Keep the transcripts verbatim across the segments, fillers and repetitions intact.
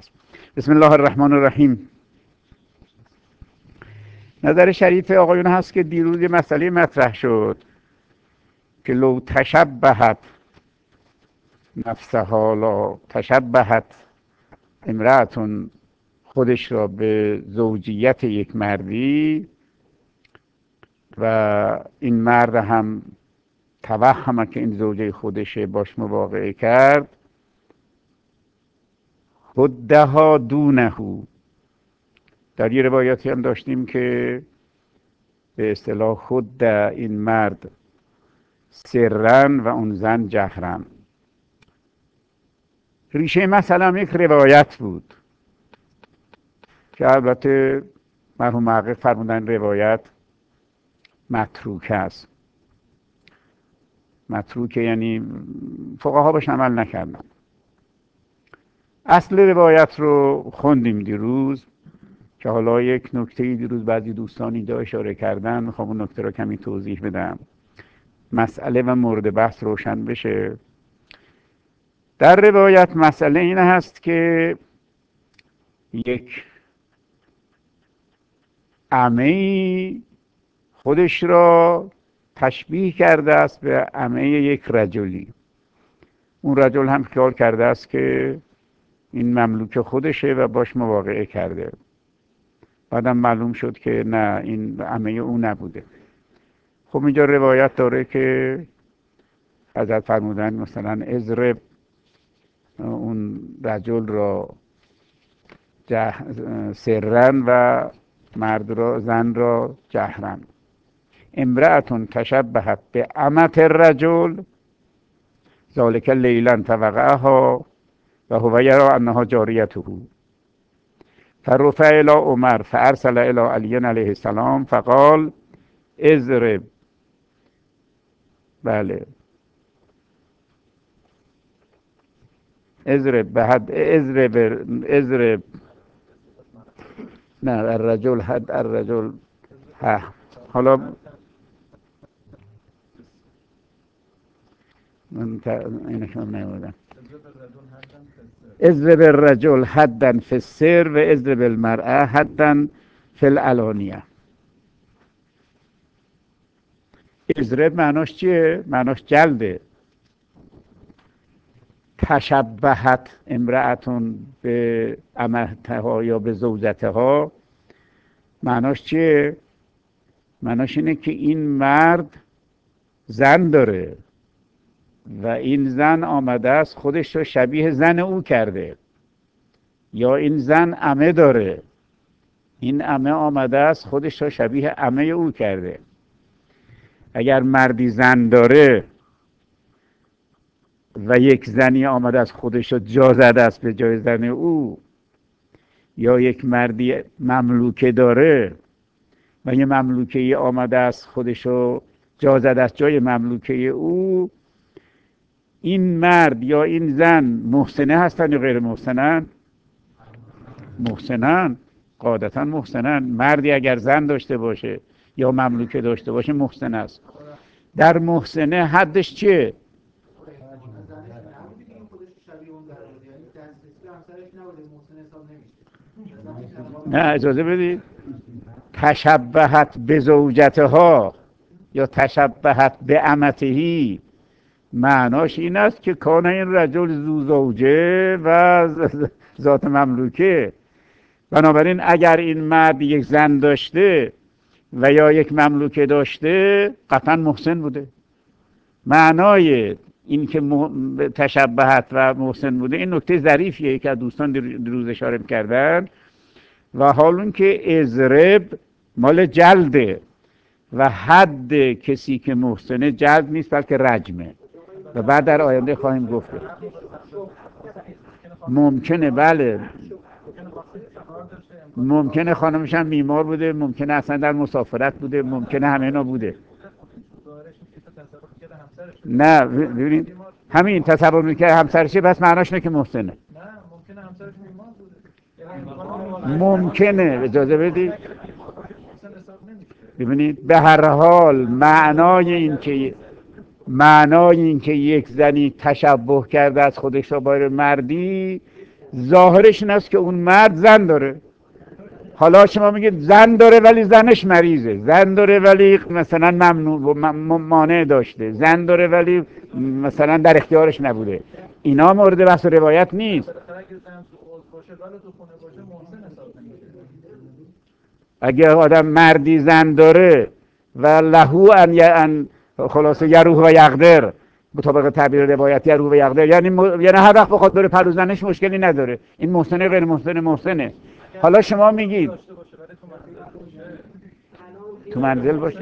بسم الله الرحمن الرحیم. نظر شریف آقایون هست که دیروز یه مسئله مطرح شد که لو تشبهت نفسها لا تشبهت امرأتون، خودش را به زوجیت یک مردی و این مرد هم توهم که این زوجه خودشه باش مواقعه کرد، خدها دونه. در یه روایاتی هم داشتیم که به اصطلاح خود این مرد سرن و اون زن جهرن. ریشه مثلا یک روایت بود که البته مرحوم محقق فرمودن روایت متروک است. متروکه یعنی فقها بهش عمل نکردن. اصل روایت رو خوندیم دیروز که حالا یک نکته دیروز بعضی دوستان اینجا اشاره کردن، میخوام اون نکته رو کمی توضیح بدم، مسئله و مورد بحث روشن بشه. در روایت مسئله این هست که یک عمه‌ای خودش را تشبیه کرده است به عمه یک رجلی. اون رجل هم خیال کرده است که این مملوک خودشه و باش مواقعه کرده. بعدم معلوم شد که نه، این عمه او نبوده. خب اینجا روایت داره که حضرت فرمودن مثلا اضرب اون رجل را سرن و مرد را زن را جهرن. امرأتون تشبهت به امت الرجل ذالک لیلا فوقعها و هو یرا انها جاریته فرفع الی عمر فارسل الی علی علیه السلام فقال اضرب. بله اضرب به حد اضرب اضرب نه الرجل حد الرجل ها. حالا من اینو شما نمیدونم. اضرب الرجل حدا فی السر و اضرب المرأة حدا فی العلانیه. اضرب معناش چیه؟ معناش جلده. تشبهت امرأتون به امتها یا به زوجتها معناش چیه؟ معناش اینه که این مرد زن داره و این زن آمده است خودش رو شبیه زن او کرده، یا این زن عمه داره، این عمه آمده است خودش رو شبیه عمه او کرده. اگر مردی زن داره و یک زنی آمده است خودش رو جا زده است به جای زن او، یا یک مردی مملوکه داره و یه مملوکه آمده است خودش رو جا زده است جای مملوکه او، این مرد یا این زن محسنه هستن یا غیر محسنن؟ محسنن، قاعدتا محسنن. مردی اگر زن داشته باشه یا مملوکه داشته باشه محسن است. در محسنه حدش چیه؟ نه اجازه بدید. تشبهت به زوجتها یا تشبهت به امتهی معناش این است که کان این رجل زو زوجه و ذات مملوکه. بنابراین اگر این مرد یک زن داشته و یا یک مملوکه داشته قطعا محسن بوده. معنای این که تشبهت و محسن بوده این نکته ظریفیه که دوستان دیروز اشاره کردن. و حالون که اضرب مال جلده و حد کسی که محسنه جلد نیست بلکه رجمه و بعد در آینده خواهیم گفت. ممکنه بله، ممکنه خانمش هم بیمار بوده، ممکنه اصلا در مسافرت بوده، ممکنه همه اینا بوده. نه ببینید همین تصور میکنه همسرشه بس معناش نه که محسنه. نه ممکنه همسرش بیمار بوده. ممکنه اجازه بدید. ببینید به هر حال معنای این که معنای این که یک زنی تشبه کرده از خودش را با مردی ظاهرش این است که اون مرد زن داره. حالا شما میگید زن داره ولی زنش مریضه، زن داره ولی مثلا ممنوع مانع داشته، زن داره ولی مثلا در اختیارش نبوده. اینا مورد بحث روایت نیست. اگه آدم مردی زن داره و لهو ان ان خلاصه یروح و یقدر، مطابق تعبیر روایت یروح و یقدر، یعنی م... یعنی هر وقت بخواد بره پرو زنش مشکلی نداره، این محسن غیر محسن محسنه. حالا شما میگید تو منزل باشه،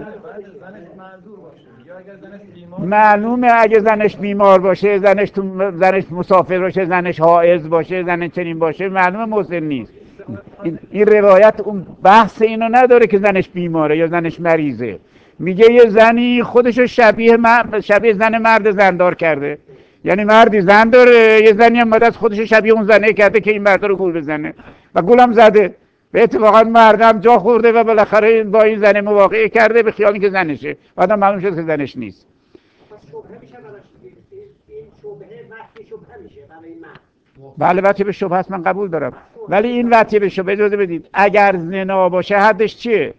معلومه اگه زنش بیمار باشه، زنش تو زنش مسافر باشه، زنش حائض باشه، زنش چنین باشه، معلومه محسن نیست. این, این روایت اون بحث اینو نداره که زنش بیماره یا زنش مریضه. میگه یه زنی خودشو شبیه شبیه زن مرد زندار کرده، یعنی مردی زن داره، یه زنی هم از خودشو شبیه اون زنه کرده که این مرد رو گول بزنه و گولم زده. به اتفاقا مردم جا خورده و بالاخره با این زن مواقعه کرده به خیالی که زنشه، بعدم معلوم شد که زنش نیست. بله وقتی به شبهه هست من قبول دارم، ولی این وقتی به شبهه اجازه بدید اگر زنا باشه حدش چیه؟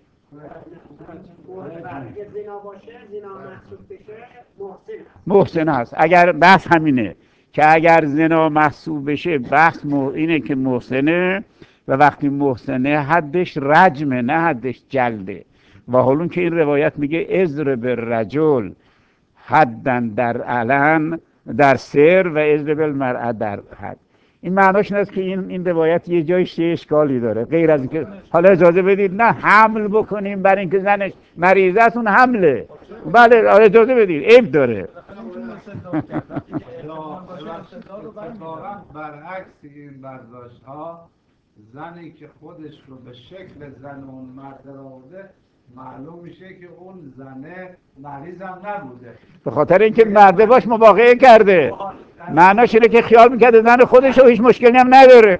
محسن هست. اگر بحث همینه که اگر زنا محسوب بشه بحث اینه که محسنه و وقتی محسنه حدش رجمه نه حدش جلده. و حالون که این روایت میگه اضرب الرجل حدن در علن در سر و اضرب المرأة در حد، این معناش این است که این این روایت یه جایش یه اشکالی داره، غیر از اینکه حالا اجازه بدید نه حمل بکنیم برای اینکه زنش مریضه است، اون حمله. بله اجازه بدید عیب داره. برعکس این برداشت ها، زنی که خودش رو به شکل زن اون مرد آورده معلوم میشه که اون زنه مریض هم نبوده، به خاطر اینکه مرده باش مواقعه کرده. معناش اینه که خیال میکرده زن خودش رو هیچ مشکلی هم نداره.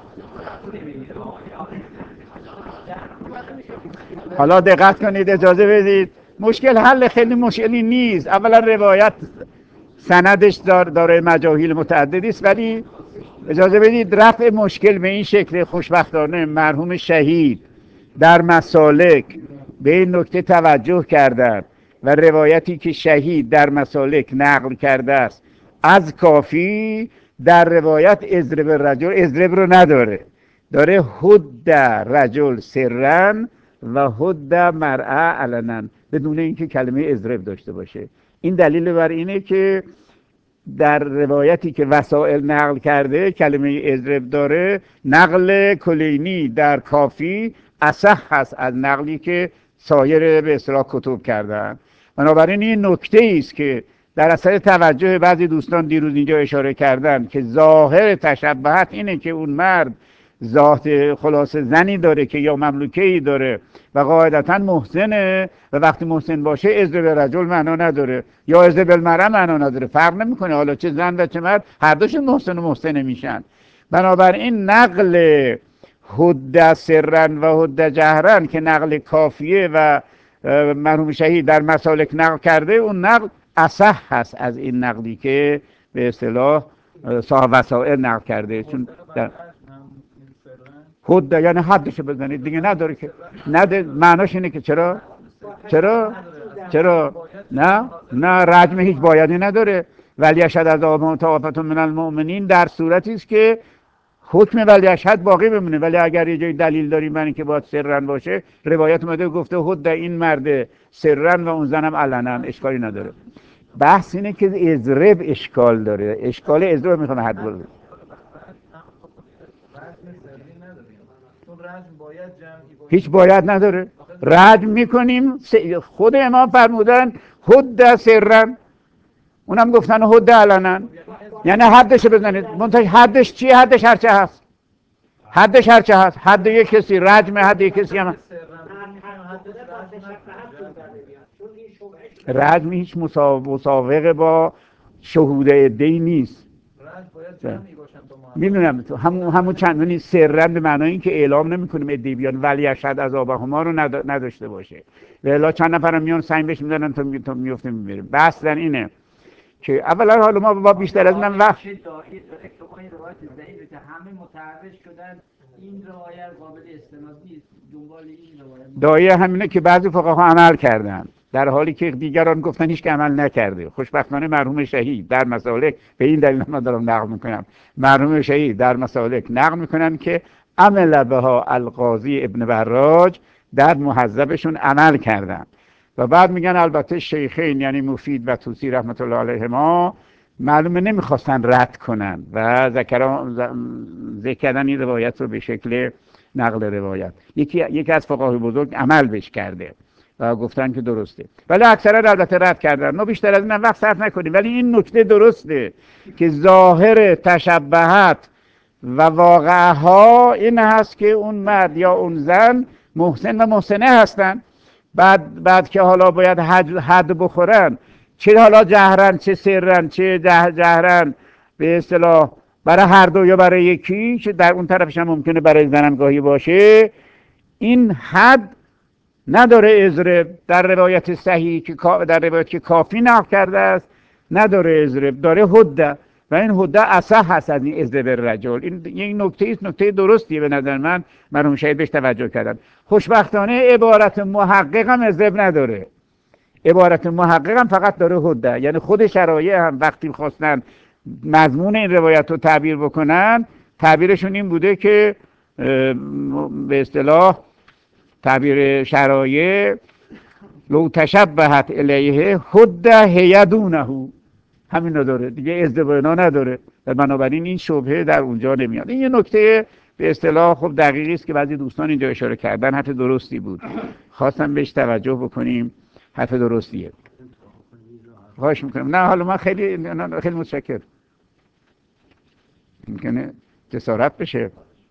حالا دقت کنید اجازه بدید، مشکل حل خیلی مشکلی نیست. اولا روایت سندش دار دارای مجاهیل متعددی است، ولی اجازه بدید رفع مشکل به این شکل خوشبختانه مرحوم شهید در مسالک به این نکته توجه کردند و روایتی که شهید در مسالک نقل کرده است از کافی در روایت اضرب رجل اضرب رو نداره، داره حد رجل سرن و حد مرأة علنا بدون اینکه کلمه اضرب داشته باشه. این دلیل بر اینه که در روایتی که وسائل نقل کرده کلمه اضرب داره، نقل کلینی در کافی اصح هست از نقلی که سایر به اصطلاح کتب کردن. بنابراین این نکته است که در اثر توجه بعضی دوستان دیروز اینجا اشاره کردن که ظاهر تشبهت اینه که اون مرد ذات خلاصه زنی داره که یا مملوکه‌ای داره و قاعدتا محسنه و وقتی محسن باشه اضرب رجل معنا نداره یا اضرب المرأة معنا نداره، فرق نمیکنه حالا چه زن و چه مرد هر دوشون محسن و محسنه میشن. بنابراین نقل حد سرن و حد جهرن که نقل کافیه و مرحوم شهید در مسالک نقل کرده، اون نقل اصح هست از این نقلی که به اصطلاح صاحب وسائل نقل کرده. چون در خود یعنی حدش بزنید دیگه نداره که نده، معناش اینه که چرا چرا چرا نه نه رجم هیچ بایدی نداره. ولی اشهد از آبان طائفة من المؤمنین در صورتی است که حکم ولی اشهد باقی بمونه، ولی اگر یه جای دلیل داریم برای اینکه باید سرن باشه، روایت اومده گفته حد این مرد سرن و اون زنم علنا، اشکالی نداره. بحث اینه که اضرب اشکال داره، اشکال اضرب میخوام حد بزنم. هیچ باید نداره، رجم میکنیم. خود امام فرمودن حد سرن، اونم گفتن حد علنا، یعنی حدش بزنید. منتها حدش چیه؟ حدش هرچه هست، حدش هرچه هست. حد یک کسی رجم، حد یک کسی هم رجم هیچ مسابقه با شهود عده‌ای نیست. میدونم همون همون چندانی سرن به معنای این که اعلام نمی‌کنیم عده‌ای بیان ولی اشهد عذابهما رو نداشته باشه. و الا چند نفرم میان سنگ بهش می‌زنن تا تا میفته می‌میره. بحث در اینه که اولا حالا ما با بیشتر از من وقت چه دایی داره که اون روایت ضعیفه که همه متعرض شدن این روایت قابل استناد نیست، دنبال این روایت دایه همینه که بعضی فقها عمل کردن در حالی که دیگران گفتن هیچ که عمل نکرده. خوشبختانه مرحوم شهید در مسالک، به این دلیل من دارم نقل میکنم، مرحوم شهید در مسالک نقل میکنن که عمل بها القاضی ابن براج، در مهذبشون عمل کردن. و بعد میگن البته شیخین یعنی مفید و طوسی رحمت الله علیهما معلومه نمیخواستن رد کنن و ذکر کردن این روایت رو به شکل نقل روایت. یکی یکی از فقهای بزرگ عمل بش کرده و گفتن که درسته، ولی اکثرا البته رد کردن. ما بیشتر از این وقت صرف نکنیم، ولی این نکته درسته که ظاهر تشبهات و واقعها این هست که اون مرد یا اون زن محسن و محسنه هستن. بعد بعد که حالا باید حد, حد بخورن، چه حالا جهرن چه سرن چه جهرن به اصطلاح برای هر دو یا برای یکی، چه در اون طرفش هم ممکنه برای زنم گاهی باشه، این حد نداره اضرب. در روایت صحیح که در روایت که کافی نقل کرده است نداره اضرب، داره حده و این حده اصح هست از این اضرب الرجل. این یک نکته است، نکته درستیه به نظر من، مرحوم شهید بهش توجه کردن. خوشبختانه عبارت محقق هم اضرب نداره، عبارت محقق هم فقط داره حده. یعنی خود شرایع هم وقتی خواستن مضمون این روایت رو تعبیر بکنن، تعبیرشون این بوده که به اصطلاح تعبیر شرایع لو تشبهت الیه حده هیدونه، همین نداره دیگه، ازدوانا نداره و بنابراین این شبهه در اونجا نمیاد. این یه نکته به اصطلاح خب دقیقی است که بعضی دوستان اینجا اشاره کردن، حرف درستی بود، خواستم بهش توجه بکنیم، حرف درستیه. خواهش میکنم. نه حالا من خیلی خیلی متشکرم، ممکنه جسارت بشه.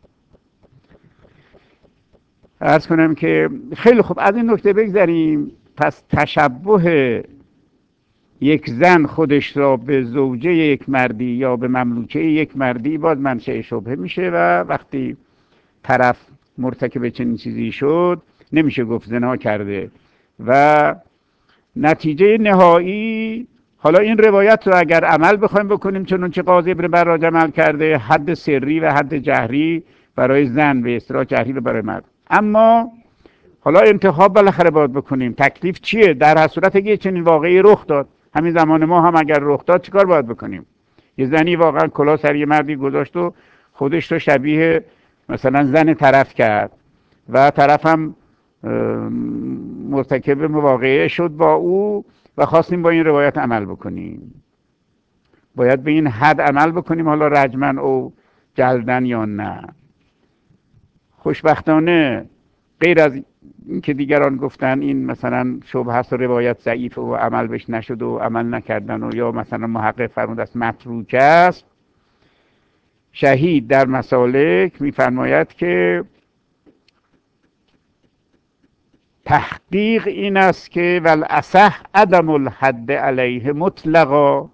عرض کنم که خیلی خوب، از این نکته بگذریم. پس تشبه یک زن خودش را به زوجه یک مردی یا به مملوکه یک مردی باز منشأ شبهه میشه و وقتی طرف مرتکب چنین چیزی شد نمیشه گفت زنا کرده. و نتیجه نهایی، حالا این روایت رو اگر عمل بخوایم بکنیم چون چه قاضی ابن براج عمل کرده، حد سری و حد جهری برای زن، به اصطلاح جهری برای مرد. اما حالا انتخاب بالاخره باید بکنیم، تکلیف چیه در هر صورت اگه چنین واقعی رخ داد، همین زمان ما هم اگر رخ داد چیکار باید بکنیم؟ یه زنی واقعا کلاه سر یه مردی گذاشت و خودش رو شبیه مثلا زن طرف کرد و طرف هم مرتکب مواقعه شد با او و خواستیم با این روایت عمل بکنیم، باید به این حد عمل بکنیم، حالا رجمن او جلدن یا نه. خوشبختانه غیر از این که دیگران گفتن این مثلا شبهه است و روایت ضعیف و عمل بهش نشد و عمل نکردن و یا مثلا محقق فرمود است متروک است، شهید در مسالک میفرماید که تحقیق این است که والاصح عدم الحد علیه مطلقا،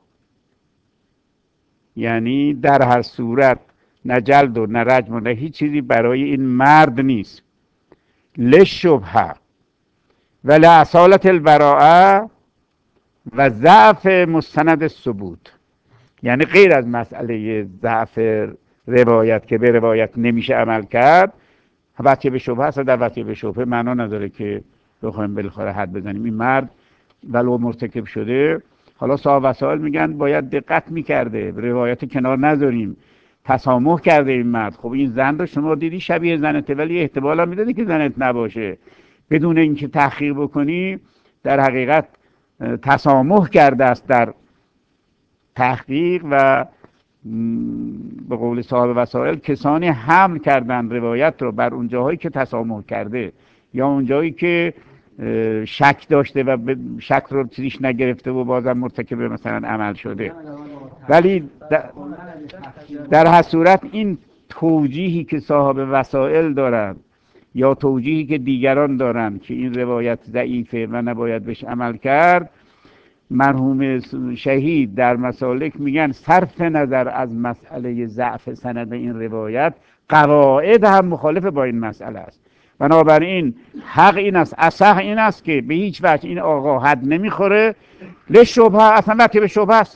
یعنی در هر صورت نه جلد و نه رجم و نه هیچ چیزی برای این مرد نیست، لشبهه و لاصالت البراءه و ضعف مستند ثبوت، یعنی غیر از مسئله ضعف روایت که به روایت نمیشه عمل کرد، وقتی به شبهه است. در وقتی به شبهه معنا نداره که بخوایم بالاخره حد بزنیم. این مرد ولو مرتکب شده، حالا صاحب وسائل میگن باید دقت میکرده، روایت کنار نذاریم، تسامح کرده این مرد. خب این زن رو شما دیدی شبیه زنته، ولی احتمال هم میدادی که زنت نباشه، بدون اینکه تحقیق بکنی در حقیقت تسامح کرده است در تحقیق. و به قول صاحب وسائل کسانی حمل کردن روایت رو بر اون جاهایی که تسامح کرده یا اون جایی که شک داشته و شک رو چیزیش نگرفته و بازم مرتکب مثلا عمل شده. ولی در هر صورت این توجیهی که صاحب وسائل دارن یا توجیهی که دیگران دارن که این روایت ضعیفه و نباید بهش عمل کرد، مرحوم شهید در مسالک میگن صرف نظر از مسئله ضعف سند این روایت، قواعد هم مخالف با این مسئله است. بنابراین حق این است، اصح این است که به هیچ وجه این آقا حد نمیخوره، لشبهه، اصلا وقتی به شبهه است،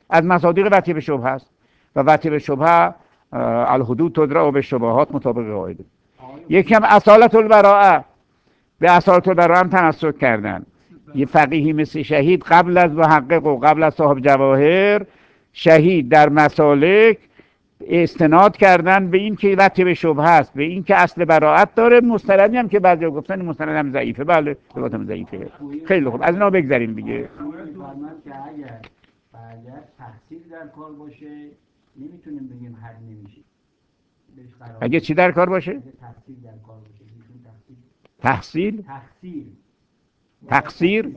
از مصادیق وطی به شبهه است و وطی به شبهه الحدود تدرا به شبهات مطابق قاعده. یکم اصالت البراءه، به اصالت البراءه هم تمسک کردن. یه فقیهی مثل شهید قبل از محقق و قبل از صاحب جواهر، شهید در مسالک استناد کردن به این که وطی به شبهه است، به این که اصل براءت داره. مستندی هم که بعضی گفتن مستند هم ضعیفه. بله روایت هم ضعیفه. خیلی خوب، از اینا بگذریم دیگه. که اگر اگر تحصیل در کار باشه نمیتونیم بگیم حد نمیشه. اگه چی در کار باشه؟ تحصیل در کار باشه. تحصیل؟ تحصیل. تقصیر؟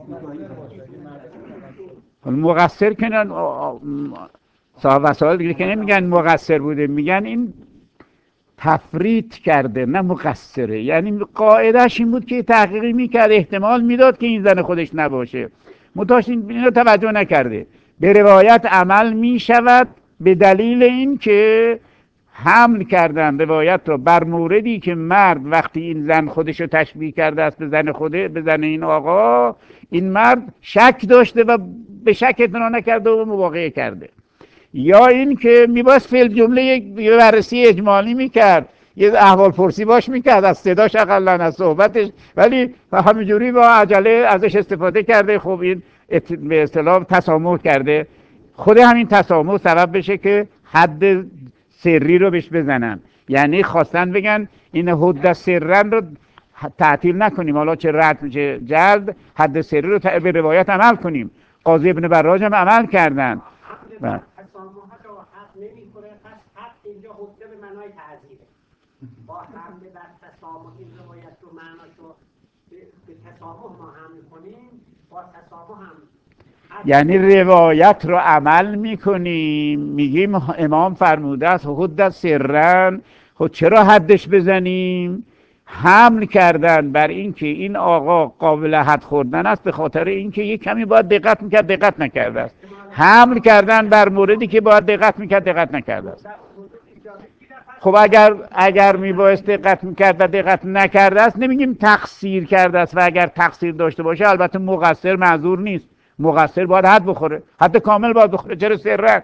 مقصر که نه، صاحب وسائل دیگه که نمیگن مقصر بوده، میگن این تفریط کرده نه مقصره. یعنی قاعدش این بود که تحقیقی میکرد، احتمال میداد که این زن خودش نباشه، متاش اینو توجه نکرده. به روایت عمل میشود به دلیل این که حمل کردن روایت رو بر موردی که مرد وقتی این زن خودش رو تشبیه کرده است به زن خوده، به زن این آقا، این مرد شک داشته و به شک اعتنا نکرده و مواقعه کرده. یا این که میباید فعل جمله یک بررسی اجمالی میکرد، یه احوال پرسی باش میکرد از صداش اقلا از صحبتش، ولی همینجوری با عجله ازش استفاده کرده. خب این به اصطلاح تسامح کرده. خود همین تسامح سبب بشه که حد سری رو بهش بزنن. یعنی خواستن بگن این حد سرن رو تعطیل نکنیم، حالا چه رد چه جلد، حد سری رو به روایت عمل کنیم. قاضی ابن براج هم عمل کردن. تسامحات رو حق نمی‌کنه، پس حق اینجا حکم به معنای تعزیره. با حمله بر تسامح این روایت رو معناشو به تسامح ما حمل کنیم، با تسامح هم یعنی روایت رو عمل میکنیم، میگیم امام فرموده است حد سرن. خب چرا حدش بزنیم؟ حمل کردن بر اینکه این آقا قابل حد خوردن است، به خاطر اینکه یک کمی باید دقت میکرد، دقت نکرده است. حمل کردن بر موردی که باید دقت میکرد، دقت نکرده است. خب اگر اگر میبایست دقت میکرد و دقت نکرده است، نمیگیم تقصیر کرده است. و اگر تقصیر داشته باشه البته مقصر معذور نیست. مقصر باید حد بخوره، حد کامل باید بخوره. چرا سرن؟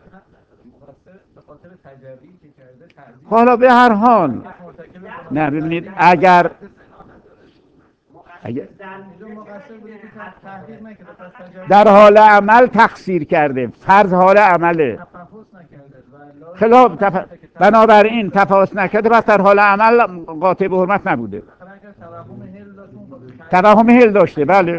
حالا به هر حال نه، ببینید اگر اگر در حال عمل تقصیر کرده، فرض حال عمله، خلاف تف... بنابراین تفاوت نکرده، پس در حال عمل قاطع به حرمت نبوده. توهم هل داشته. بله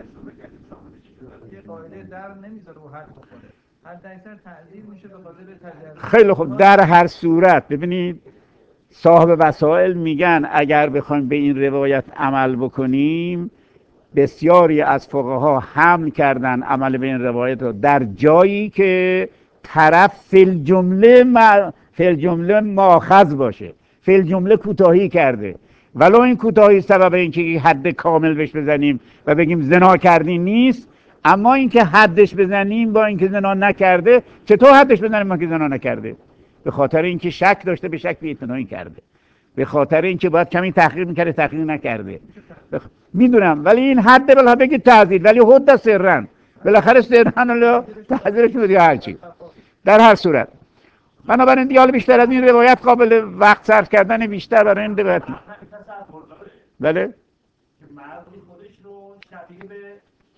خیلی خوب. در هر صورت ببینید صاحب وسائل میگن اگر بخوایم به این روایت عمل بکنیم، بسیاری از فقها حمل کردن عمل به این روایت رو در جایی که طرف فی جمله ما فی جمله ماخذ باشه، فی جمله کوتاهی کرده، ولو این کوتاهی سبب اینکه حد کامل بهش بزنیم و بگیم زنا کردی نیست، اما اینکه حدش بزنیم با اینکه زنا نکرده، چطور حدش بزنیم با اینکه زنا نکرده؟ به خاطر اینکه شک داشته، به شک بی‌اعتنایی کرده، به خاطر اینکه باید کمی تحقیق میکرده، تحقیق نکرده. بخ... میدونم، ولی این حد بالاخره بگید تعزیر، ولی حد سرن، بالاخره سرن ولی تعزیرش میدونی هر چی. در هر صورت بنابراین دیگه بیشتر از این روایت قابل وقت صرف کردن بیشتر برای این روایت. بله مردی خودش رو شبیه به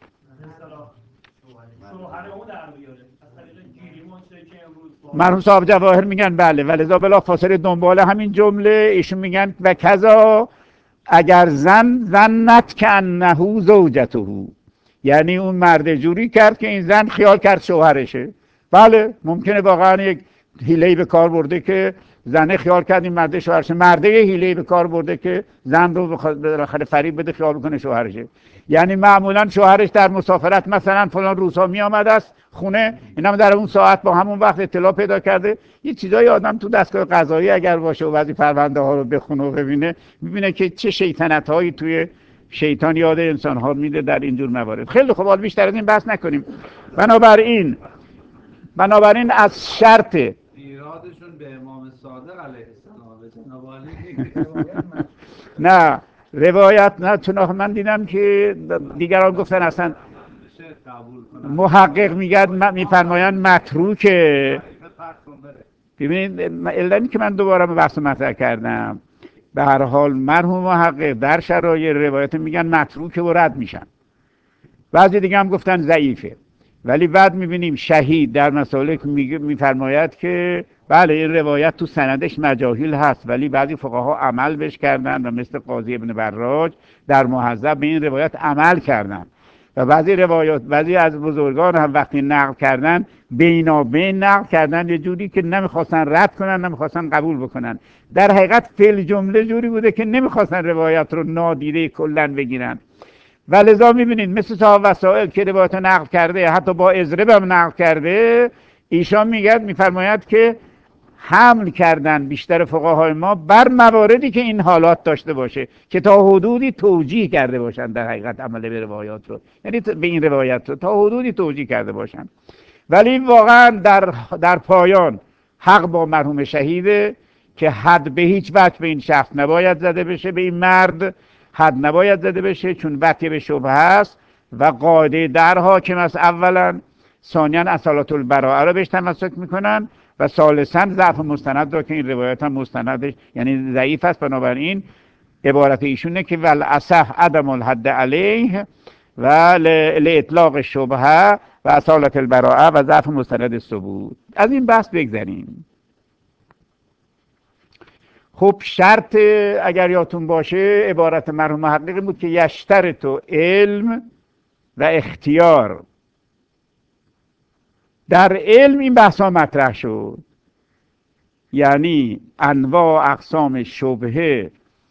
شوهر اون در بیاره از طریق گیریمون که امروز مرحوم صاحب جواهر میگن بله، ولذا بلا فاصله دنبال همین جمله ایشون میگن و کذا اگر زن زنت که انه زوجته، یعنی اون مرد جوری کرد که این زن خیال کرد شوهرشه. بله ممکنه واقعا یک حیله‌ای به کار برده که زنه خیال کرد این مرد شوهرشه، مرده یه حیله‌ای به کار برده که زن رو بالاخره فریب بده خیال بکنه شوهرشه. یعنی معمولا شوهرش در مسافرت مثلا فلان روزها می آمده است خونه، اینم در اون ساعت با همون وقت اطلاع پیدا کرده. یه چیزایی آدم تو دستگاه قضایی اگر باشه و بعضی پرونده ها رو بخونه و ببینه، میبینه که چه شیطنت هایی توی شیطان یاد انسان ها میده در اینجور موارد. خیلی خوب، حالا بیشتر از این بحث نکنیم. بنابراین بنابراین از شرط ایرادشون به امام صادق علیه السلام نه روایت نه، چون من دیدم که دیگران گفتن اصلا نشه قبول کنن. محقق میگن میفرمایند متروکه. فرض کن بره. ببینید علتی که من دوباره بحث مطرح کردم، به هر حال مرحوم محقق در شرایط روایت میگن متروکه و رد میشن، بعضی دیگه هم گفتن ضعیفه، ولی بعد میبینیم شهید در مسائل میفرماید که بله این روایت تو سندش مجاهیل هست، ولی بعضی فقها عمل بش کردن و مثل قاضی ابن براج در مهذب به این روایت عمل کردن و بعضی روایات بعضی از بزرگان هم وقتی نقل کردن بینابین نقل کردن یه جوری که نمیخواستن رد کنن نمیخواستن قبول بکنن. در حقیقت فعل جمله جوری بوده که نمیخواستن روایات رو نادیده کلن بگیرن و لذا میبینید مثل صاحب وسائل که روایت نقل کرده، حتی با اضرب هم نقل کرده، ایشان میگه میفرماید که حمل کردن بیشتر فقهای ما بر مواردی که این حالات داشته باشه که تا حدودی توجیه کرده باشن در حقیقت عمل به روایات رو، یعنی به این روایت رو تا حدودی توجیه کرده باشن. ولی واقعا در در پایان حق با مرحوم شهیده که حد به هیچ وجه به این شخص نباید زده بشه، به این مرد حد نباید زده بشه، چون وقتی به شبهه است و قاعده در حاکم است اولا، ثانیا اصالت البراءه رو بهش تمسک میکنن و ثالثا ضعف مستند رو که این روایت هم مستندش یعنی ضعیف است. بنابراین عبارت ایشونه که ول اصح عدم الحد علیه و لاطلاق شبهه و اصالت البراءه و ضعف مستند ثبوت. از این بحث بگذریم. خب شرط اگر یادتون باشه عبارت مرحوم محقق بود که یشترط علم و اختیار. در علم این بحثا مطرح شد، یعنی انواع اقسام شبهه.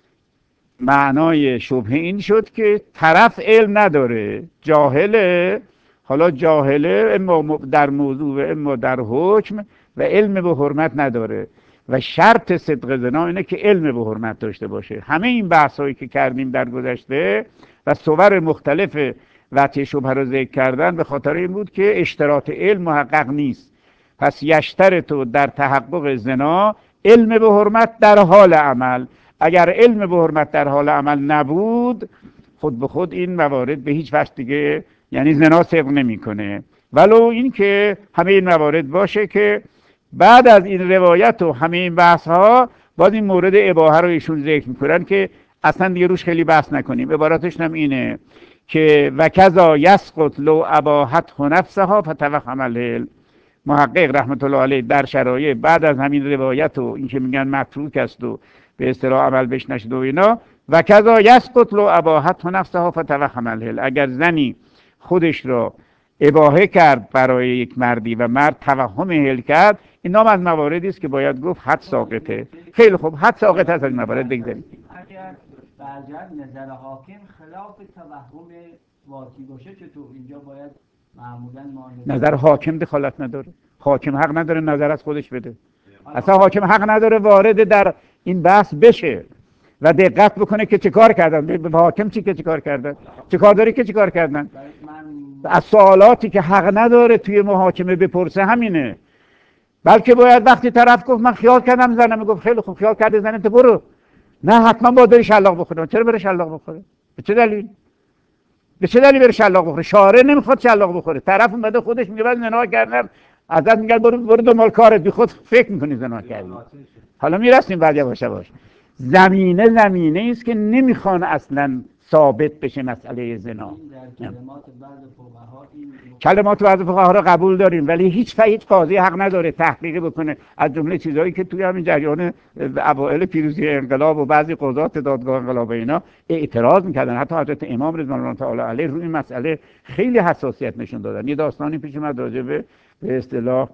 معنای شبهه این شد که طرف علم نداره، جاهله، حالا جاهله اما در موضوع و اما در حکم و علم به حرمت نداره و شرط صدق زنا اینه که علم به حرمت داشته باشه. همه این بحثایی که کردیم در گذشته و صور مختلف وقتی شبهه رو ذکر کردن به خاطر این بود که اشتراط علم محقق نیست. پس یشترط در تحقق زنا علم به حرمت در حال عمل. اگر علم به حرمت در حال عمل نبود خود به خود این موارد به هیچ وجه دیگه یعنی زنا صدق نمیکنه، ولو این که همه این موارد باشه که بعد از این روایت و همه این بحث ها باز این مورد اباحه رو ایشون ذکر میکنن که اصلا دیگه روش خیلی بحث نکنیم. عبارتش هم اینه که و کذا یسقط لو اباحت نفسها فتوهم العلم. محقق رحمت الله علیه در شرایط بعد از همین روایت و این که میگن متروک است و به اصطلاح عمل بش نشد و اینا، و کذا یسقط لو اباحت نفسها فتوهم العلم، اگر زنی خودش را اباحه کرد برای یک مردی و مرد توهم حل کرد، این نام از مواردی است که باید گفت حد ساقطه. خیلی خوب، حد ساقط هست. از این موارد بگذاریم. اگر برجر نظر حاکم خلاف توهم واقعی باشه چطور اینجا باید معمولا ما نظر حاکم دخالت نداره. حاکم حق نداره نظر از خودش بده. اصلا حاکم حق نداره وارد در این بحث بشه و دقت بکنه که چه کار کردن. به حاکم چی که چه کار کردن، چه کار داره که چه کار کردن. از سوالاتی که حق نداره توی محاکمه بپرسه همینه، بلکه باید وقتی طرف گفت من خیال کردم زنم، گفت خیلی خوب خیال کرده زنت برو، نه حتما باید بری شلاق بخوره. چرا بره شلاق بخوره؟ به چه دلیل؟ به چه دلیل بره شلاق بخوره؟ شارع نمیخواد شلاق بخوره، طرف اومده خودش میگه من زنا کردم، ازت میگه برو برو دنبال کارت، بی خود فکر میکنی زنا کردی. حالا میرسیم بعد یواش یواش. زمینه زمینه است که نمیخوان اصلا ثابت بشه مسئله زنا. کلمات بعض فقها را قبول داریم ولی هیچ هیچ قاضی حق نداره تحقیق بکنه. از جمله چیزایی که توی همین جریان اوایل پیروزی انقلاب و بعضی قضات دادگاه انقلاب اینا اعتراض میکردن، حتی حضرت امام رضوان الله تعالی علیه روی این مسئله خیلی حساسیت نشون دادن. یه داستانی پیش اومد راجع به به اصطلاح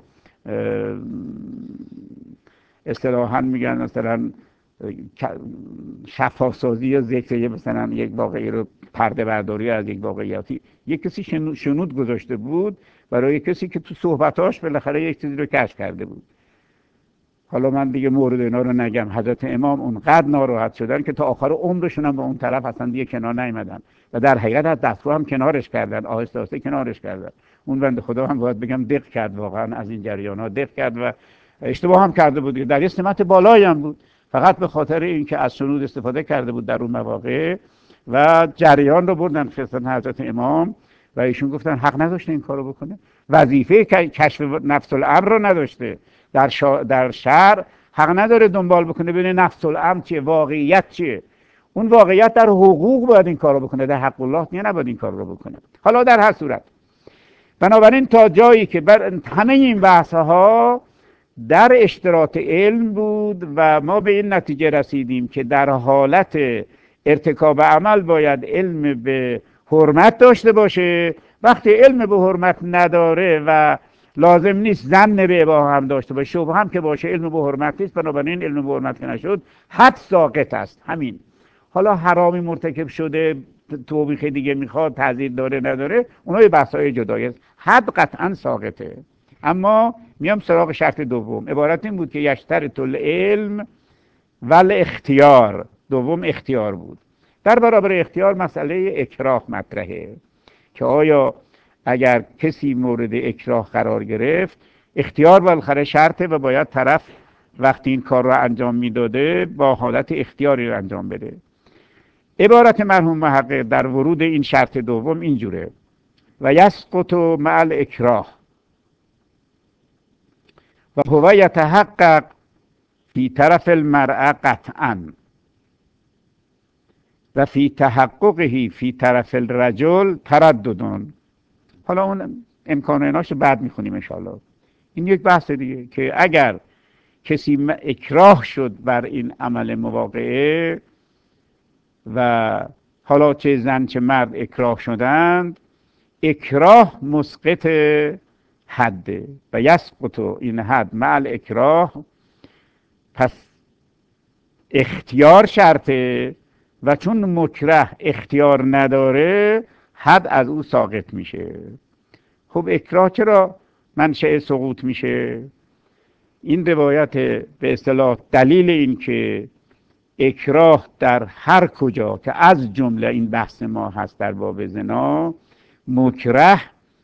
اصطلاحاً میگن مثلا شفافسازی یا ذکر مثلا یک واقعی رو پرده برداری از یک واقعیتی. یک کسی شنود گذاشته بود برای کسی که تو صحبتاش بالاخره یک چیزی رو کشف کرده بود. حالا من دیگه مورد اینا رو نگم. حضرت امام اونقدر ناراحت شدن که تا آخر عمرشون هم با اون طرف اصلا دیگه کنار نیومدن و در حقیقت از دستگاه هم کنارش کردن، آهسته آهسته کنارش کردن. اون بنده خدا هم باید بگم دق کرد، واقعا از این جریان‌ها دق کرد و اشتباه هم کرده بود. در یه سمت بالایی هم بود، فقط به خاطر اینکه از شنود استفاده کرده بود در اون مواقع و جریان رو بردن خدمت حضرت امام و ایشون گفتن حق نداشته این کارو بکنه، وظیفه کشف نفس الامر رو نداشته. در شا... در شهر حق نداره دنبال بکنه ببینه نفس الامر چیه، واقعیت چیه. اون واقعیت در حقوق باید این کارو بکنه، در حق الله نه نباید این کار رو بکنه. حالا در هر صورت، بنابراین تا جایی که بر همه این بحث ها در اشتراط علم بود و ما به این نتیجه رسیدیم که در حالت ارتکاب عمل باید علم به حرمت داشته باشه. وقتی علم به حرمت نداره و لازم نیست ظن به اباحه هم داشته باشه، شبهه هم که باشه علم به حرمت نیست، بنابراین علم به حرمت که نشد حد ساقط است. همین. حالا حرامی مرتکب شده، توبیخ دیگه میخواد، تعزیر داره نداره، اونها یه بحث‌های جدایی است. حد قطعا ساقطه. اما میام سراغ شرط دوم. عبارت این بود که یشترط العلم ول اختیار. دوم اختیار بود. در برابر اختیار مسئله اکراه مطرحه که آیا اگر کسی مورد اکراه قرار گرفت، اختیار بالاخره شرطه و باید طرف وقتی این کار رو انجام میداده با حالت اختیاری رو انجام بده. عبارت مرحوم محقق در ورود این شرط دوم اینجوره: و یسقط مع الاکراه و هو یتحقق فی طرف المرأة قطعا و فی تحققه فی طرف الرجل ترددون. حالا اون امکان ایناشو بعد میخونیم انشاءالله. این یک بحث دیگه که اگر کسی اکراه شد بر این عمل مواقعه و حالا چه زن چه مرد اکراه شدند، اکراه مسقط حده و یسقط این حد مع الاکراه. پس اختیار شرطه و چون مکره اختیار نداره حد از او ساقط میشه. خب اکراه چرا منشأ سقوط میشه؟ این روایت به اصطلاح دلیل این که اکراه در هر کجا که از جمله این بحث ما هست در باب زنا، مکره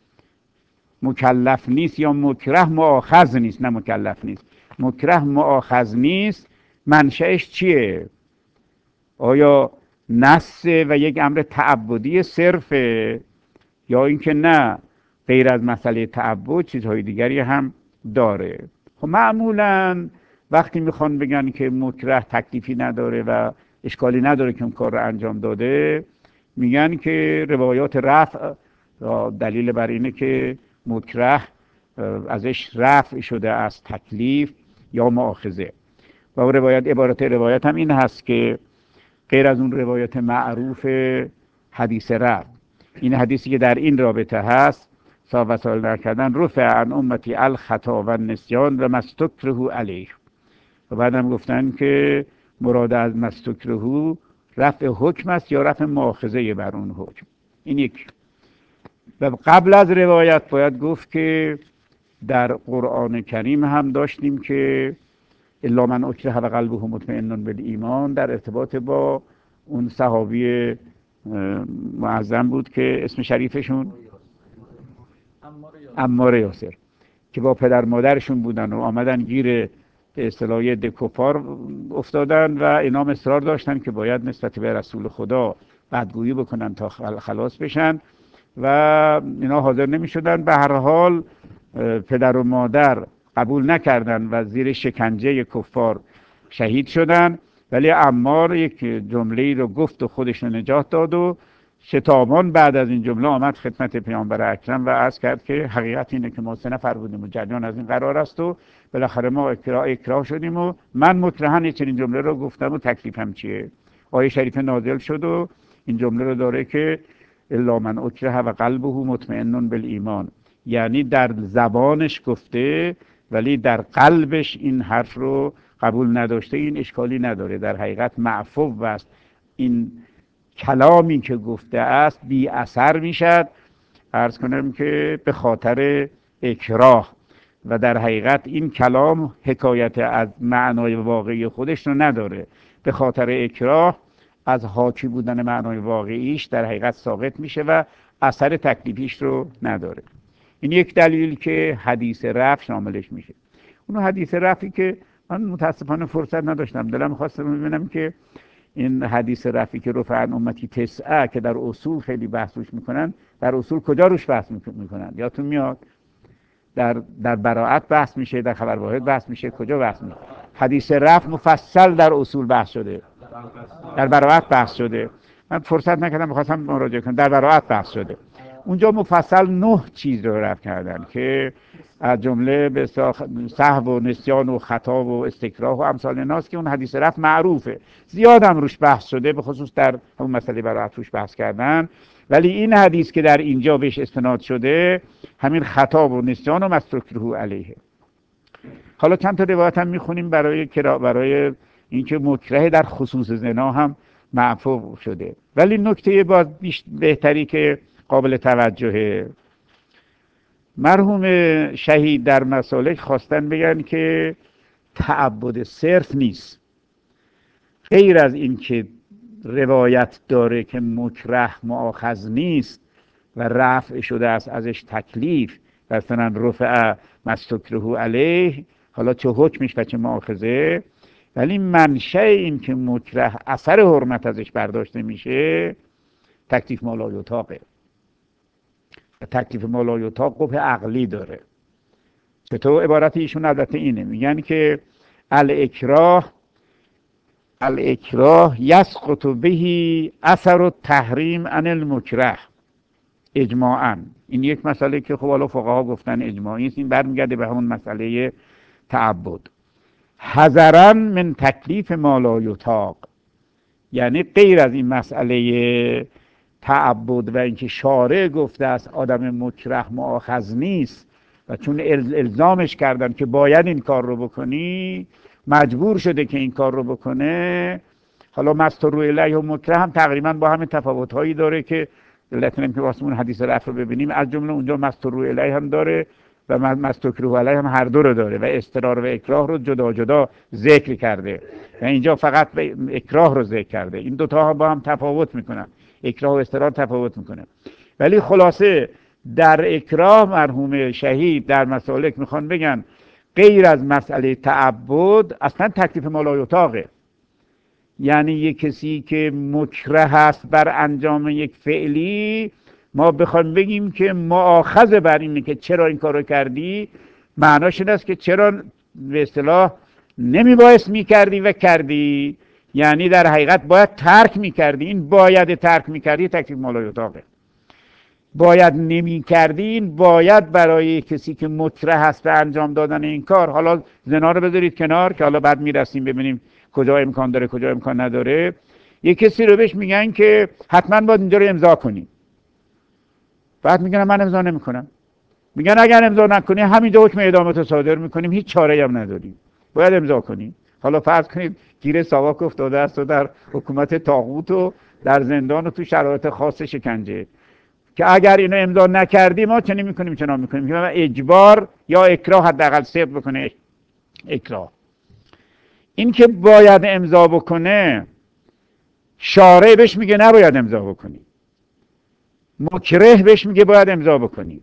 مکلف نیست یا مکره مؤاخذ نیست، نه مکلف نیست، مکره مؤاخذ نیست، منشأش چیه؟ آیا نص و یک امر تعبدی صرفه یا اینکه نه غیر از مسئله تعبد چیزهای دیگری هم داره؟ خب معمولا وقتی میخوان بگن که مکره تکلیفی نداره و اشکالی نداره که اون کار رو انجام داده، میگن که روایات رفع دلیل بر اینه که مکره ازش رفع شده از تکلیف یا مؤاخذه. و روایت عبارت روایت هم این هست که غیر از اون روایت معروف حدیث رفع، این حدیثی که در این رابطه هست صاحب وسائل نکردن: رفع عن امتی الخطا و النسیان و ما استکرهوا علیه. و بعدم گفتن که مراد از ما استکرهوا رفع حکم است یا رفع مؤاخذه بر اون حکم. این یک. و قبل از روایت باید گفت که در قرآن کریم هم داشتیم که الا من اکره و قلبه مطمئن بالایمان، در ارتباط با اون صحابی معظم بود که اسم شریفشون عمار یاسر، که با پدر مادرشون بودن و آمدن گیر به اصطلاح دکوپار افتادن و اینا اصرار داشتن که باید نسبت به رسول خدا بدگویی بکنن تا خلاص بشن و اینا حاضر نمی شدن. به هر حال پدر و مادر قبول نکردن و زیر شکنجه کفار شهید شدن. ولی عمار یک جمله‌ای رو گفت و خودش رو نجات داد و شتابان بعد از این جمله آمد خدمت پیامبر اکرم و عرض کرد که حقیقت اینه که ما سه نفر بودیم و جریان از این قرار است و بالاخره ما اکراه, اکراه شدیم و من مکرهن چنین جمله رو گفتم و تکلیفم چیه. آیه شریف نازل شد و این جمله رو داره که الا من اکره و قلبه مطمئن بالایمان، یعنی در زبانش گفته ولی در قلبش این حرف رو قبول نداشته. این اشکالی نداره، در حقیقت معفو است. این کلامی که گفته است بی اثر میشد، عرض کنم که به خاطر اکراه، و در حقیقت این کلام حکایت از معنای واقعی خودش رو نداره، به خاطر اکراه از حاکی بودن معنای واقعیش در حقیقت ساقط میشه و اثر تکلیفیش رو نداره. این یک دلیل که حدیث رفع شاملش میشه. اون حدیث رفعی که من متاسفانه فرصت نداشتم، دلم خواستم ببینم که این حدیث رفعی که رفع عن امتی تسعه که در اصول خیلی بحث روش میکنن، در اصول کجا روش بحث میکنن؟ یادتون میاد در در براءت بحث میشه، در خبر واحد بحث میشه، کجا بحث میشه؟ حدیث رفع مفصل در اصول بحث شده، در براءت بحث شده. من فرصت نکردم، می‌خواستم مراجعه کنم. در براءت بحث شده، اونجا مفصل نه چیز رو رفع کردن که از جمله به سهو و نسیان و خطا و استکراه و امثال ایناست که اون حدیث رفع معروفه، زیاد هم روش بحث شده، به خصوص در همون مسئله براءت روش بحث کردن. ولی این حدیث که در اینجا بهش استناد شده، همین خطا و نسیان و مستکره علیه. حالا چند تا روایت هم میخونیم برای کرا برای اینکه مکره در خصوص زنا هم معفو شده. ولی نکته باز بهتری که قابل توجهه، مرحوم شهید در مسالک خواستن بگن که تعبد صرف نیست، غیر از این که روایت داره که مکره مؤاخذ نیست و رفع شده است ازش تکلیف، مثلا رفع مستکره علیه، حالا چه حکمش و چه مؤاخذه، ولی منشأ این که مکره اثر حرمت ازش برداشته میشه تکلیف ما لا یطاقه. تکلیف ما لا یطاق قبح عقلی داره. چطور؟ عبارت ایشون البته اینه، میگن که الاکراه الاکراه یسقط بهی اثر التحریم عن المکره اجماعاً. این یک مسئله که خب حالا فقها گفتن اجماعی است، این برمیگرده به همون مسئله تعبد. حذراً من تکلیف ما لا یطاق، یعنی غیر از این مسئله تعبد و اینکه شارع گفته است آدم مکره مؤاخذ نیست و چون الزامش کردن که باید این کار رو بکنی مجبور شده که این کار رو بکنه. حالا مستور الیه و مکره هم تقریبا با همین تفاوت‌هایی داره که لطفاً که واسه اون حدیث رفع رو ببینیم، از جمله اونجا مستور الیه هم داره و مستکره علیه هم هر دو رو داره و اضطرار و اکراه رو جدا جدا ذکر کرده و اینجا فقط اکراه رو ذکر کرده. این دوتا با هم تفاوت میکنن، اکراه و اضطرار تفاوت میکنه. ولی خلاصه در اکراه مرحوم شهید در مسالک میخوان بگن غیر از مسئله تعبد اصلا تکلیف ما لا یطاقه. یعنی یک کسی که مکره هست بر انجام یک فعلی، ما بخوایم بگیم که مؤاخذ بر اینه که چرا این کارو کردی، معناش این است که چرا به اصطلاح نمیبایست میکردی و کردی، یعنی در حقیقت باید ترک میکردی. این باید ترک میکردی تکلیف ما لا یطاقه. باید نمیکردی، این باید برای کسی که مکره هست به انجام دادن این کار. حالا زنا رو بذارید کنار که حالا بعد میرسیم ببینیم کجا امکان داره کجا امکان نداره. یک کسی رو بهش میگن که حتما باید اینجا رو امضا کنی، بعد میگن من امضا نمیکنم. میگن اگر امضا نکنی همینجا حکم اعدامت رو صادر میکنیم، هیچ چاره‌ای هم نداریم، باید امضا کنی. حالا فرض کنید گیر ساواک افتاده است و در حکومت طاغوت و در زندان و تو شرایط خاص شکنجه، که اگر اینو امضا نکردی ما چنین میکنیم چنان میکنیم، که اجبار یا اکراه حداقل صفر بکنه اکراه. این که باید امضا بکنه شارع بهش میگه نباید امضا بکنی، مکره بهش میگه باید امضا بکنی.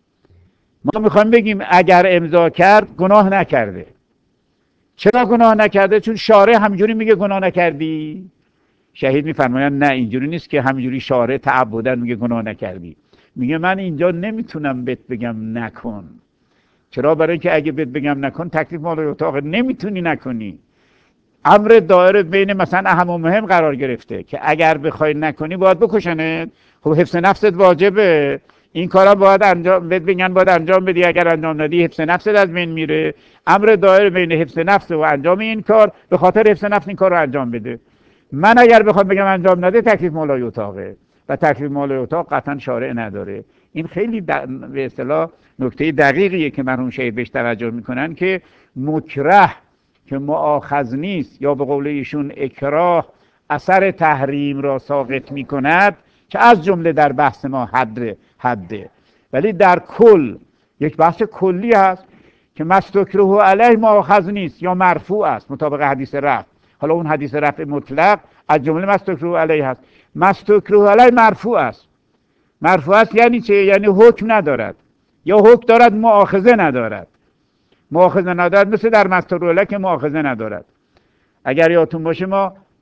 ما میخوایم بگیم اگر امضا کرد گناه نکرده. چرا گناه نکرده؟ چون شارع همینجوری میگه گناه نکردی. شهید میفرمایند نه اینجوری نیست که همینجوری شارع تعبداً میگه گناه نکردی. میگه من اینجا نمیتونم بهت بگم نکن. چرا؟ برای اینکه اگه بهت بگم نکن تکلیف ما لا یطاق، نمیتونی نکنی. امر دایره بین مثلا اهم و مهم قرار گرفته که اگر بخوای نکنی باید بکشنت. خب حفظ نفست واجبه، این کارا باید انجام بهت بگن باید انجام بدی، اگر انجام ندی حفظ نفست از بین میره. امر دایره بین حفظ نفس و انجام این کار، به خاطر حفظ نفس این کار رو انجام بده. من اگر بخوام بگم انجام نده تکلیف ما لا یطاقه و تکلیف ما لا یطاق قطعا شارع نداره. این خیلی به اصطلاح نکته دقیقیه که مرحوم شهید بهش توجه میکنن که مکره که مؤاخذ نیست یا به قول ایشون اکراه اثر تحریم را ساقط میکند، که از جمله در بحث ما حد حده، ولی در کل یک بحث کلی هست که مستکره علیه مؤاخذ نیست یا مرفوع است مطابق حدیث رفع. حالا اون حدیث رفع مطلق از جمله مستکره علیه هست. مستکره علیه مرفوع است. مرفوع است یعنی چه؟ یعنی حکم ندارد یا حکم دارد مؤاخذه ندارد. مؤاخذه ندارد مثل در مستکره علیه که مؤاخذه ندارد. اگر یادتون باشه ما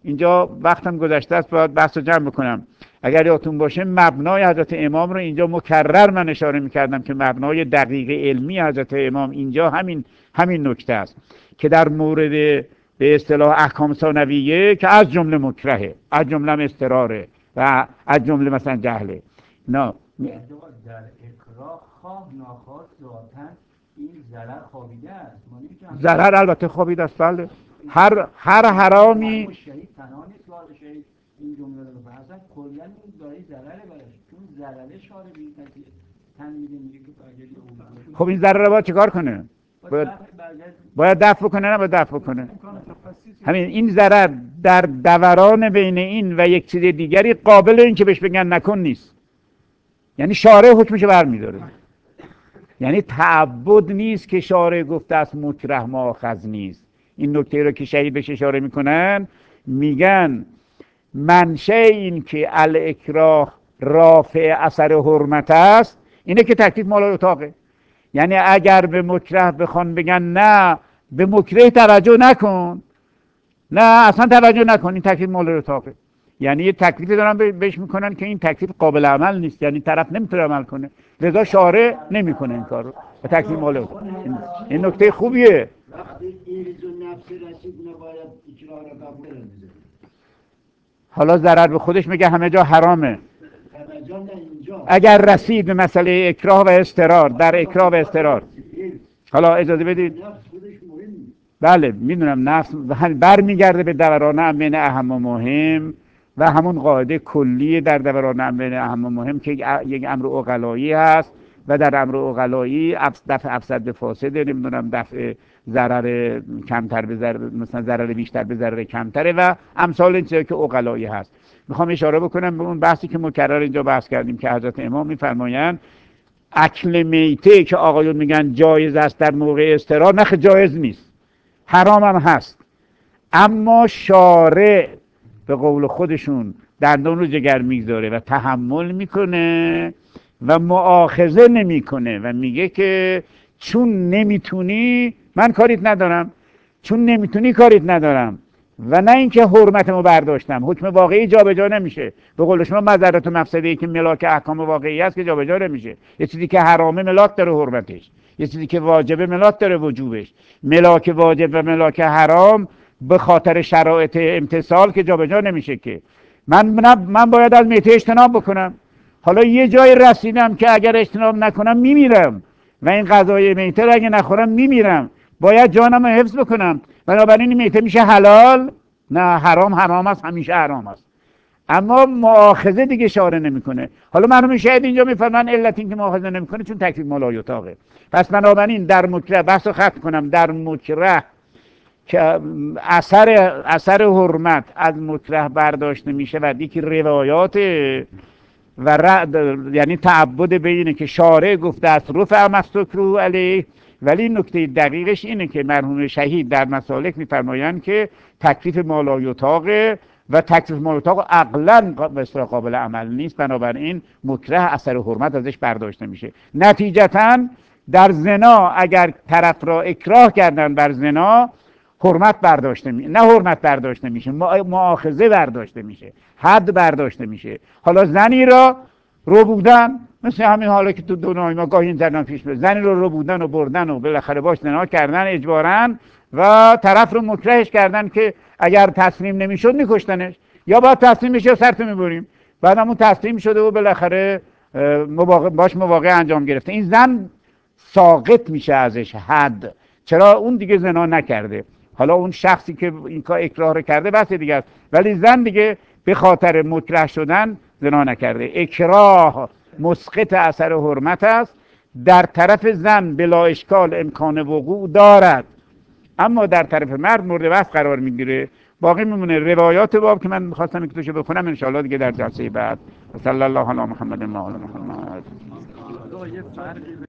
اینجا وقتم گذشته است، باید بحث رو جمع بکنم. اگر یادتون باشه مبنای حضرت امام رو اینجا مکرر من اشاره میکردم که مبنای دقیق علمی حضرت امام اینجا همین همین نکته است که در مورد به اصطلاح احکام ثانویه که از جمله مکرهه، از جمله هم اضطراره و از جمله مثلا جهله. نه در اکراه خواه ناخواه ذاتاً این ضرر خوابیده است. ما نمی‌تونیم ضرر البته خوابیده است، بله. هر هر حرامی شهید تنها نیست وارد شهید این جمله رو بحثن کلا این داری ضرره براش، چون ضرره شاره به این نتیجه تن میده میگه که فاجعه اون. خب این ضرر رو باید چیکار کنه؟ باید باید دفع کنه، نه باید دفع کنه. همین این ضرر در دوران بین این و یک چیز دیگری قابل این که بهش بگن نکن نیست. یعنی شارع حکمش برمی‌داره. یعنی تعبد نیست که شارع گفته است مکره مؤاخذ نیست. این نکته رو که شهید بهش اشاره میکنن، میگن منشأ این که الاکراه رافع اثر حرمت است اینه که تکلیف مال اتاقه. یعنی اگر به مکره بخوان بگن نه به مکره توجه نکن، نه اصلا توجه نکن، این تکلیف مال اتاقه. یعنی یه تکلیفی دارن بهش میکنن که این تکلیف قابل عمل نیست، یعنی طرف نمیتونه عمل کنه، لذا شارع نمیکنه این کارو، به تکلیف مال اتاقه. این, این نکته خوبیه. وقتی ایرز و نفس رسید نباید اکراه را قبول کنید. حالا ضرر به خودش میگه همه جا حرامه. همه جا نه اینجا. اگر رسید به مسئله اکراه و اضطرار، در اکراه و اضطرار، حالا اجازه بدید. نفس خودش مهم نیست. بله میدونم نفس برمیگرده به دوران امن اهم و مهم و همون قاعده کلی در دوران امن اهم و مهم که یک امر عقلایی هست و در امر عقلایی دفع افسد به فاسد، نمیدونم دفع ضرر کمتر به ضرر، مثلا ضرر بیشتر به ضرر کمتره و امثال این چیزا که عقلایی هست. میخوام اشاره بکنم به اون بحثی که مکرر اینجا بحث کردیم که حضرت امام میفرمایند اکل میته که آقایون میگن جایز است در موقع اضطرار، نخ جایز نیست، حرام هم هست. اما شارع به قول خودشون دندون رو جگر میگذاره و تحمل میکنه و مؤاخذه نمیکنه و میگه که چون نمیتونی من کاریت ندارم، چون نمیتونی کاریت ندارم، و نه اینکه حرمتمو برداشتم. حکم واقعی جابجا نمیشه. به قول شما مضرت و مفسده‌ای که ملاک احکام واقعی است که جابجا نمیشه. یه چیزی که حرامه ملاک داره حرمتش، یه چیزی که واجبه ملاک داره وجوبش. ملاک واجب و ملاک حرام به خاطر شرایط امتصال که جابجا نمیشه که من من باید از میته اجتناب بکنم. حالا یه جای رسیدم که اگر اجتناب نکنم میمیرم و این غذای میته رو اگه نخورم میمیرم، باید جانم رو حفظ بکنم، بنابراین این میته میشه حلال؟ نه، حرام حرام است، همیشه حرام است. اما مؤاخذه دیگه شارع نمیکنه. حالا مرحوم شاید اینجا میفرمان علت این که مؤاخذه نمیکنه چون تکلیف مال اتاقه. پس بنابراین در مکره بحث رو ختم کنم، در مکره که اثر اثر حرمت از مکره برداشته میشه و یکی روایات و رد، یعنی تعبد بینه که شارع گفته است رفع مستکروه علیه، ولی نکته دقیقش اینه که مرحوم شهید در مسالک میفرمایند که تکلیف مال اتاقه و تکلیف مال اتاق عقلاً به اصطلاح قابل عمل نیست، بنابراین مکره اثر حرمت ازش برداشته میشه. نتیجتاً در زنا اگر طرف را اکراه کردن بر زنا، حرمت برداشته میشه، نه حرمت برداشته میشه، مؤاخذه برداشته میشه، حد برداشته میشه. حالا زنی را رو بودن، مثل همین حالا که تو دنیای ما گاهی این زنان پیش میاد، زنی رو رو بودن و بردن و بالاخره باش زنا کردن اجباراً و طرف رو مکرهش کردن که اگر تسلیم نمیشد میکشتنش، یا باید تسلیم بشه یا سرتو میبریم. بعد همون تسلیم شده و بالاخره باش مواقع انجام گرفته، این زن ساقط میشه ازش حد، چرا اون دیگه زنا نکرده. حالا اون شخصی که این کار اکراه رو کرده بحث دیگه است، ولی زن دیگه به خاطر مکره شدن زنا نکرده. اکراه مسقط اثر حرمت است، در طرف زن بلا اشکال امکان وقوع دارد، اما در طرف مرد مورد بحث قرار میگیره. باقی میمونه روایات باب که من میخواستم یک دوشو بخونم ان شاء الله دیگه در جلسه بعد. صلی الله علی محمد و آل محمد.